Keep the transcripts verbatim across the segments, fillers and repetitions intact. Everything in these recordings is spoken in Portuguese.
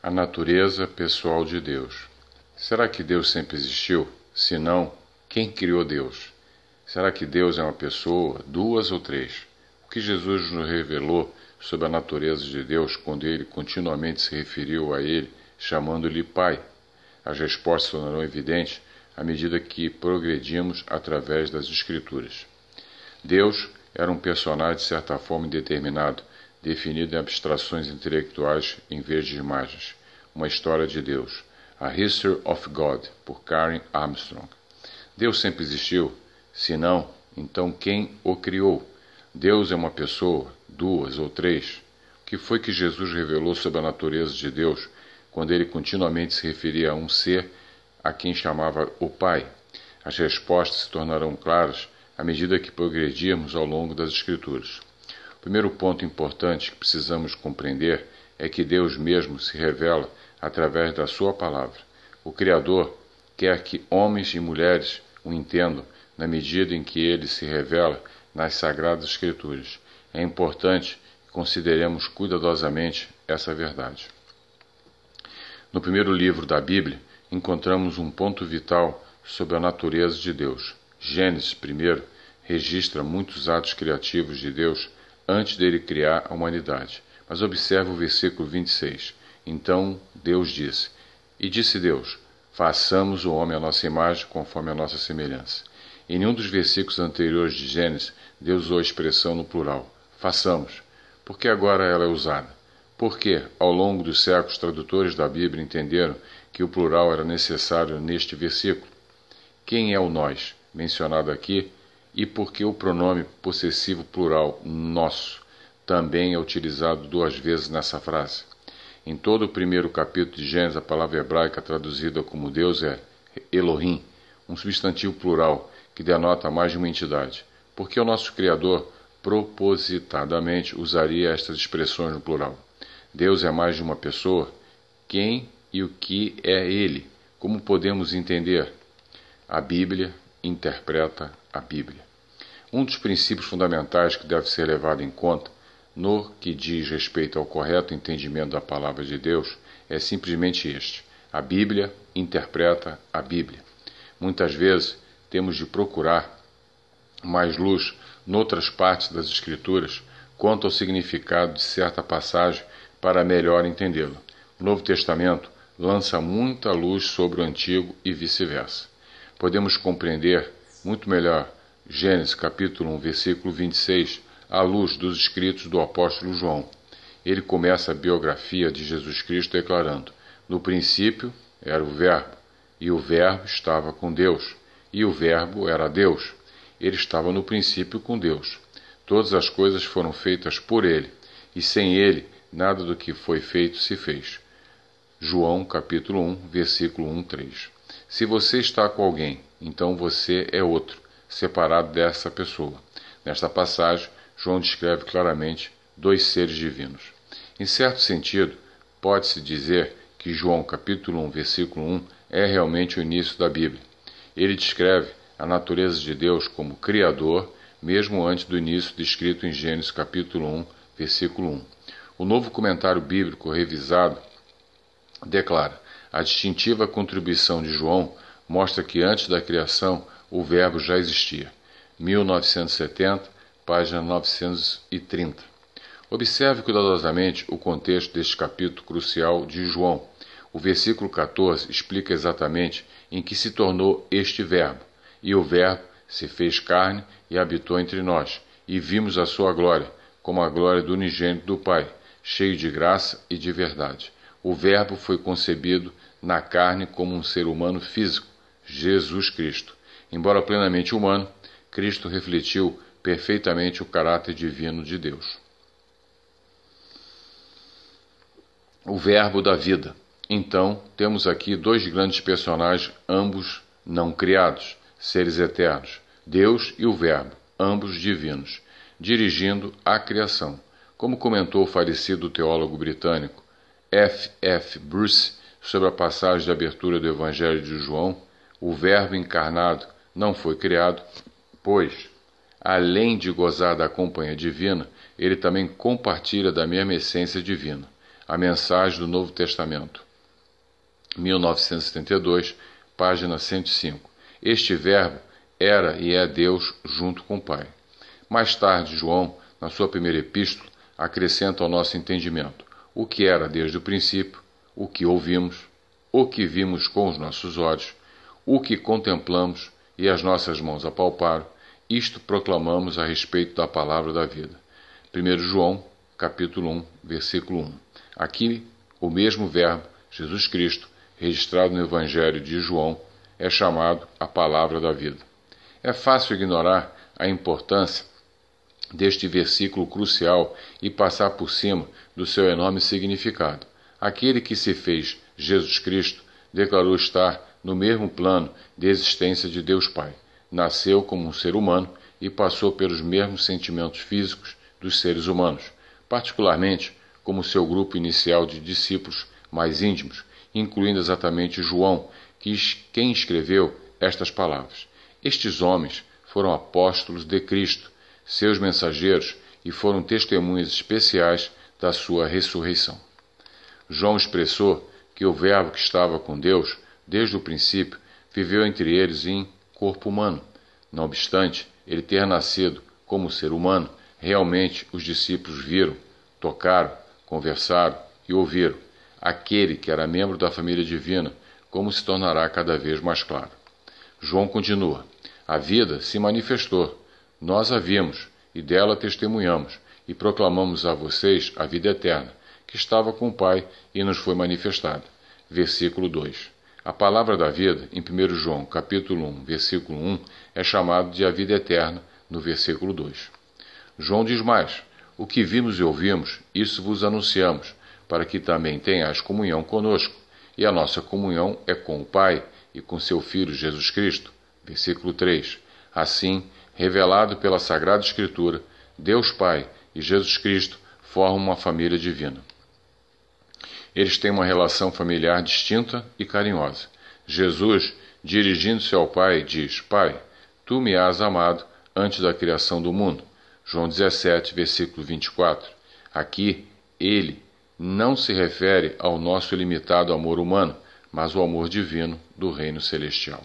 A natureza pessoal de Deus. Será que Deus sempre existiu? Se não, quem criou Deus? Será que Deus é uma pessoa, duas ou três? O que Jesus nos revelou sobre a natureza de Deus quando ele continuamente se referiu a ele, chamando-lhe Pai? As respostas tornarão evidentes à medida que progredimos através das Escrituras. Deus era um personagem de certa forma indeterminado, definido em abstrações intelectuais em vez de imagens. Uma história de Deus. A History of God, por Karen Armstrong. Deus sempre existiu? Se não, então quem o criou? Deus é uma pessoa, duas ou três? O que foi que Jesus revelou sobre a natureza de Deus quando ele continuamente se referia a um ser a quem chamava o Pai? As respostas se tornarão claras à medida que progredirmos ao longo das Escrituras. O primeiro ponto importante que precisamos compreender é que Deus mesmo se revela através da sua palavra. O Criador quer que homens e mulheres o entendam na medida em que ele se revela nas Sagradas Escrituras. É importante que consideremos cuidadosamente essa verdade. No primeiro livro da Bíblia, encontramos um ponto vital sobre a natureza de Deus. Gênesis, primeiro, registra muitos atos criativos de Deus antes dele criar a humanidade. Mas observe o versículo vinte e seis. Então Deus disse, e disse Deus, façamos o homem à nossa imagem, conforme a nossa semelhança. Em nenhum dos versículos anteriores de Gênesis, Deus usou a expressão no plural, façamos. Por que agora ela é usada? Porque, ao longo dos séculos, tradutores da Bíblia entenderam que o plural era necessário neste versículo. Quem é o nós, mencionado aqui, e por que o pronome possessivo plural, nosso, também é utilizado duas vezes nessa frase? Em todo o primeiro capítulo de Gênesis, a palavra hebraica traduzida como Deus é Elohim, um substantivo plural que denota mais de uma entidade. Por que o nosso Criador propositadamente usaria estas expressões no plural? Deus é mais de uma pessoa? Quem e o que é Ele? Como podemos entender? A Bíblia interpreta a Bíblia. Um dos princípios fundamentais que deve ser levado em conta no que diz respeito ao correto entendimento da palavra de Deus é simplesmente este. A Bíblia interpreta a Bíblia. Muitas vezes temos de procurar mais luz noutras partes das Escrituras quanto ao significado de certa passagem para melhor entendê-la. O Novo Testamento lança muita luz sobre o Antigo e vice-versa. Podemos compreender muito melhor Gênesis capítulo um, versículo vinte e seis, à luz dos escritos do apóstolo João. Ele começa a biografia de Jesus Cristo declarando, no princípio era o Verbo, e o Verbo estava com Deus, e o Verbo era Deus. Ele estava no princípio com Deus. Todas as coisas foram feitas por ele, e sem ele nada do que foi feito se fez. João capítulo um, versículo um, três. Se você está com alguém, então você é outro, separado dessa pessoa. Nesta passagem, João descreve claramente dois seres divinos. Em certo sentido, pode-se dizer que João capítulo um, versículo um é realmente o início da Bíblia. Ele descreve a natureza de Deus como Criador, mesmo antes do início descrito em Gênesis capítulo um, versículo um. O novo comentário bíblico revisado declara: a distintiva contribuição de João mostra que antes da criação o Verbo já existia. mil novecentos e setenta, página novecentos e trinta. Observe cuidadosamente o contexto deste capítulo crucial de João. O versículo quatorze explica exatamente em que se tornou este Verbo. E o Verbo se fez carne e habitou entre nós, e vimos a sua glória, como a glória do unigênito do Pai, cheio de graça e de verdade. O Verbo foi concebido na carne como um ser humano físico, Jesus Cristo. Embora plenamente humano, Cristo refletiu perfeitamente o caráter divino de Deus. O Verbo da vida. Então, temos aqui dois grandes personagens, ambos não criados, seres eternos, Deus e o Verbo, ambos divinos, dirigindo a criação. Como comentou o falecido teólogo britânico F F Bruce sobre a passagem de abertura do Evangelho de João, o Verbo encarnado não foi criado, pois, além de gozar da companhia divina, ele também compartilha da mesma essência divina. A Mensagem do Novo Testamento, mil novecentos e setenta e dois, página cento e cinco. Este Verbo era e é Deus junto com o Pai. Mais tarde, João, na sua primeira epístola, acrescenta ao nosso entendimento o que era desde o princípio, o que ouvimos, o que vimos com os nossos olhos, o que contemplamos e as nossas mãos apalparam, isto proclamamos a respeito da palavra da vida. primeiro João, capítulo um, versículo um. Aqui, o mesmo Verbo, Jesus Cristo, registrado no Evangelho de João, é chamado a palavra da vida. É fácil ignorar a importância deste versículo crucial e passar por cima do seu enorme significado. Aquele que se fez Jesus Cristo declarou estar no mesmo plano de existência de Deus Pai. Nasceu como um ser humano e passou pelos mesmos sentimentos físicos dos seres humanos, particularmente como seu grupo inicial de discípulos mais íntimos, incluindo exatamente João, que, quem escreveu estas palavras. Estes homens foram apóstolos de Cristo, seus mensageiros, e foram testemunhas especiais da sua ressurreição. João expressou que o Verbo que estava com Deus, desde o princípio, viveu entre eles em corpo humano. Não obstante ele ter nascido como ser humano, realmente os discípulos viram, tocaram, conversaram e ouviram aquele que era membro da família divina, como se tornará cada vez mais claro. João continua: a vida se manifestou, nós a vimos e dela testemunhamos e proclamamos a vocês a vida eterna, que estava com o Pai e nos foi manifestada. Versículo dois. A palavra da vida, em primeiro João, capítulo um, versículo um, é chamado de a vida eterna, no versículo dois. João diz mais: o que vimos e ouvimos, isso vos anunciamos, para que também tenhais comunhão conosco, e a nossa comunhão é com o Pai e com seu Filho Jesus Cristo. Versículo três. Assim, revelado pela Sagrada Escritura, Deus Pai e Jesus Cristo formam uma família divina. Eles têm uma relação familiar distinta e carinhosa. Jesus, dirigindo-se ao Pai, diz: Pai, tu me has amado antes da criação do mundo. João dezessete, versículo vinte e quatro. Aqui, ele não se refere ao nosso limitado amor humano, mas ao amor divino do reino celestial.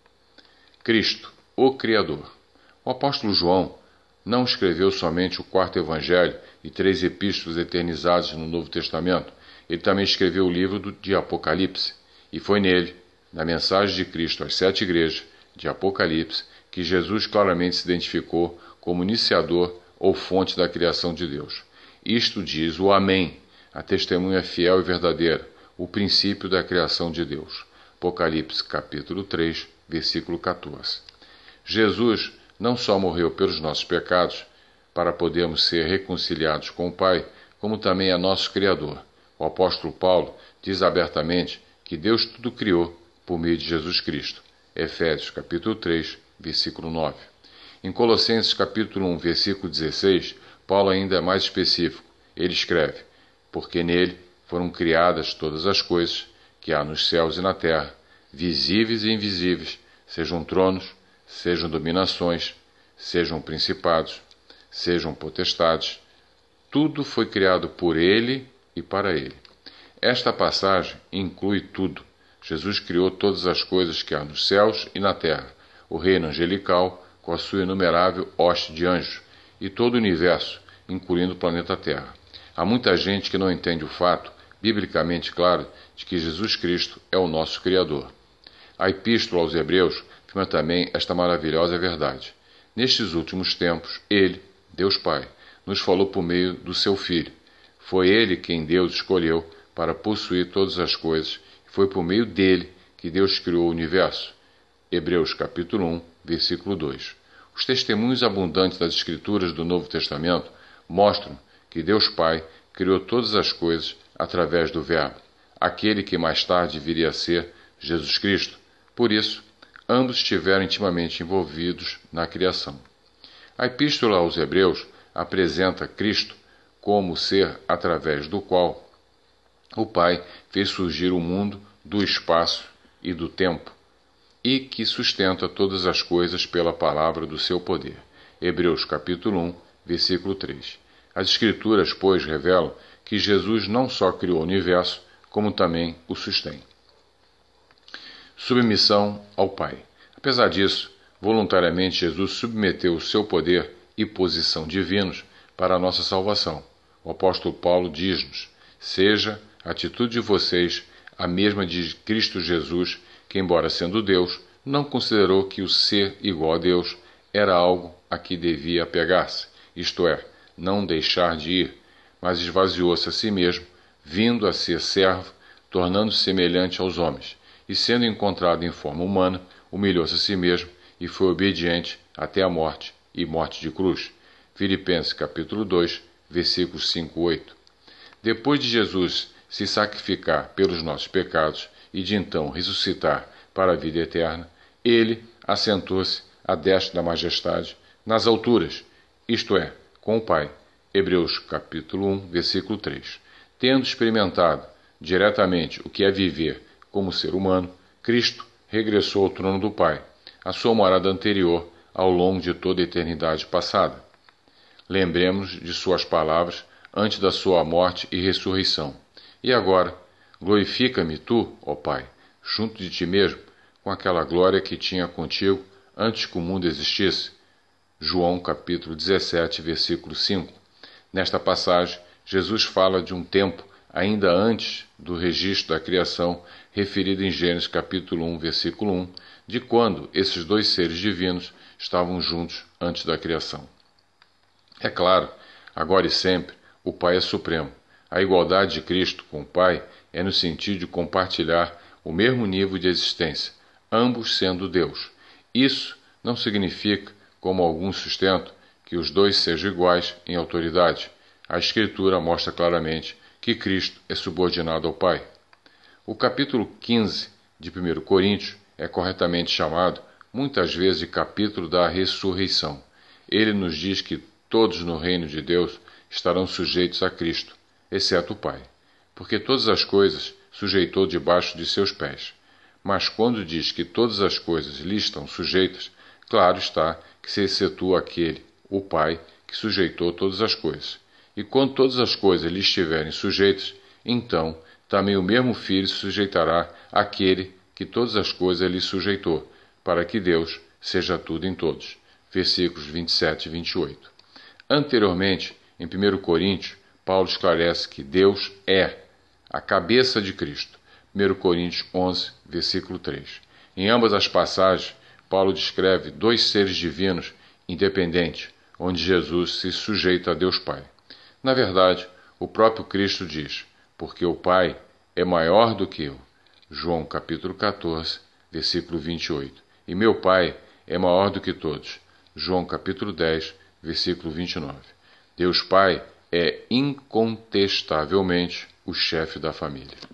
Cristo, o Criador. O apóstolo João não escreveu somente o quarto evangelho e três epístolas eternizadas no Novo Testamento. Ele também escreveu o livro de Apocalipse, e foi nele, na mensagem de Cristo às sete igrejas de Apocalipse, que Jesus claramente se identificou como iniciador ou fonte da criação de Deus. Isto diz o Amém, a testemunha fiel e verdadeira, o princípio da criação de Deus. Apocalipse capítulo três, versículo quatorze. Jesus não só morreu pelos nossos pecados, para podermos ser reconciliados com o Pai, como também é nosso Criador. O apóstolo Paulo diz abertamente que Deus tudo criou por meio de Jesus Cristo. Efésios capítulo três, versículo nove. Em Colossenses capítulo um, versículo dezesseis, Paulo ainda é mais específico. Ele escreve: porque nele foram criadas todas as coisas que há nos céus e na terra, visíveis e invisíveis, sejam tronos, sejam dominações, sejam principados, sejam potestades. Tudo foi criado por ele e para ele. Esta passagem inclui tudo. Jesus criou todas as coisas que há nos céus e na terra, o reino angelical com a sua inumerável hoste de anjos e todo o universo, incluindo o planeta Terra. Há muita gente que não entende o fato, biblicamente claro, de que Jesus Cristo é o nosso Criador. A Epístola aos Hebreus afirma também esta maravilhosa verdade. Nestes últimos tempos, Ele, Deus Pai, nos falou por meio do Seu Filho. Foi Ele quem Deus escolheu para possuir todas as coisas, e foi por meio dele que Deus criou o universo. Hebreus capítulo um, versículo dois. Os testemunhos abundantes das Escrituras do Novo Testamento mostram que Deus Pai criou todas as coisas através do Verbo, aquele que mais tarde viria a ser Jesus Cristo. Por isso, ambos estiveram intimamente envolvidos na criação. A Epístola aos Hebreus apresenta Cristo como o ser através do qual o Pai fez surgir o mundo do espaço e do tempo, e que sustenta todas as coisas pela palavra do seu poder. Hebreus capítulo um, versículo três. As Escrituras, pois, revelam que Jesus não só criou o universo, como também o sustém. Submissão ao Pai. Apesar disso, voluntariamente Jesus submeteu o seu poder e posição divinos para a nossa salvação. O apóstolo Paulo diz-nos: seja a atitude de vocês a mesma de Cristo Jesus, que, embora sendo Deus, não considerou que o ser igual a Deus era algo a que devia apegar-se, isto é, não deixar de ir, mas esvaziou-se a si mesmo, vindo a ser servo, tornando-se semelhante aos homens, e sendo encontrado em forma humana, humilhou-se a si mesmo e foi obediente até a morte, e morte de cruz. Filipenses capítulo dois, versículos cinco a oito. Depois de Jesus se sacrificar pelos nossos pecados e de então ressuscitar para a vida eterna, ele assentou-se à destra da majestade nas alturas, isto é, com o Pai. Hebreus capítulo um, versículo três. Tendo experimentado diretamente o que é viver como ser humano, Cristo regressou ao trono do Pai, a sua morada anterior ao longo de toda a eternidade passada. Lembremos de suas palavras antes da sua morte e ressurreição. E agora, glorifica-me tu, ó Pai, junto de ti mesmo, com aquela glória que tinha contigo antes que o mundo existisse. João capítulo dezessete, versículo cinco. Nesta passagem, Jesus fala de um tempo ainda antes do registro da criação, referido em Gênesis capítulo um, versículo um, de quando esses dois seres divinos estavam juntos antes da criação. É claro, agora e sempre, o Pai é supremo. A igualdade de Cristo com o Pai é no sentido de compartilhar o mesmo nível de existência, ambos sendo Deus. Isso não significa, como alguns sustentam, que os dois sejam iguais em autoridade. A Escritura mostra claramente que Cristo é subordinado ao Pai. O capítulo quinze de primeira Coríntios é corretamente chamado, muitas vezes, de capítulo da ressurreição. Ele nos diz que todos no reino de Deus estarão sujeitos a Cristo, exceto o Pai, porque todas as coisas sujeitou debaixo de seus pés. Mas quando diz que todas as coisas lhe estão sujeitas, claro está que se excetua aquele, o Pai, que sujeitou todas as coisas. E quando todas as coisas lhe estiverem sujeitas, então também o mesmo Filho se sujeitará àquele que todas as coisas lhe sujeitou, para que Deus seja tudo em todos. Versículos vinte e sete e vinte e oito. Anteriormente, em primeira Coríntios, Paulo esclarece que Deus é a cabeça de Cristo. primeira Coríntios onze, versículo três. Em ambas as passagens, Paulo descreve dois seres divinos independentes, onde Jesus se sujeita a Deus Pai. Na verdade, o próprio Cristo diz: porque o Pai é maior do que eu. João capítulo quatorze, versículo vinte e oito. E meu Pai é maior do que todos. João capítulo dez, versículo vinte e nove. Deus Pai é incontestavelmente o chefe da família.